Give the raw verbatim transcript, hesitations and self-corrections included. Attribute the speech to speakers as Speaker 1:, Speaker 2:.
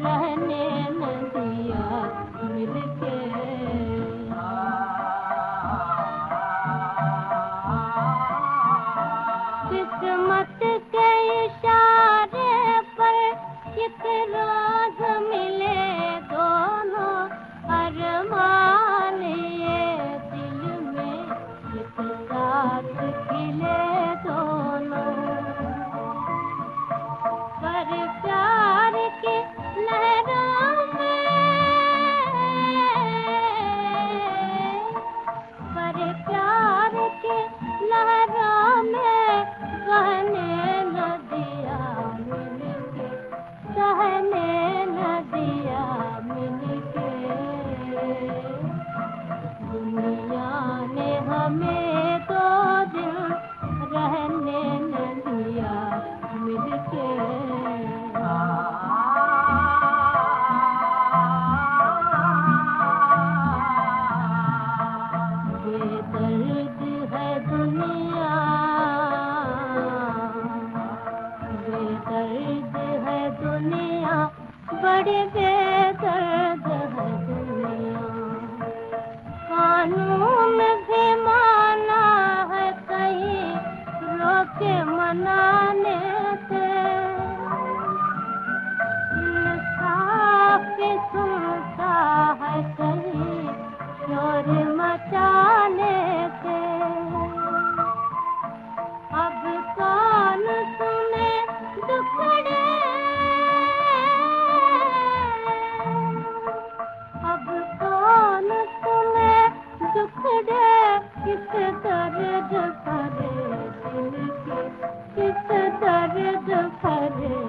Speaker 1: रहने न दिया मिलके। किस्मत के इशारे पर एक रोज मिले दोनों, अरमान ये दिल में एक साथ खिले दोनों। पर प्यार की लहरों में, पर प्यार की लहरों में कहने न दिया मिलके, कहने न दिया मिलके। दुनिया ने हमें दो दिन रहने न दिया मिलके। बेदर्द है दुनिया, बेदर्द है दुनिया, बड़ी बेदर्द है दुनिया। कानून भी माना है कहीं रोके मनाने से, इंसाफ भी सुनता है कहीं शोर मचाने से। अब कौन सुने दुखड़े, अब कौन सुने दुखड़े, किस दर्द भरे दिल के, किस दर्द भरे